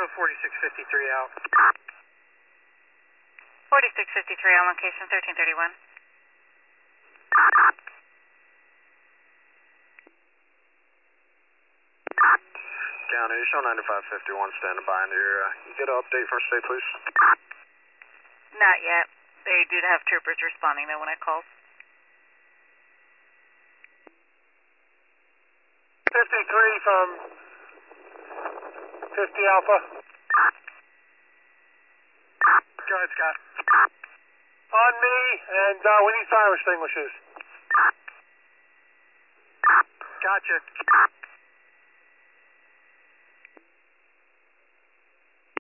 show 4653 out. 4653 on location 1331. County, show 9551 standing by in the area. You get an update from state police? Not yet. They did have troopers responding though when I called. 53 from 50 Alpha. Go ahead, Scott. On me, and we need fire extinguishers. Gotcha.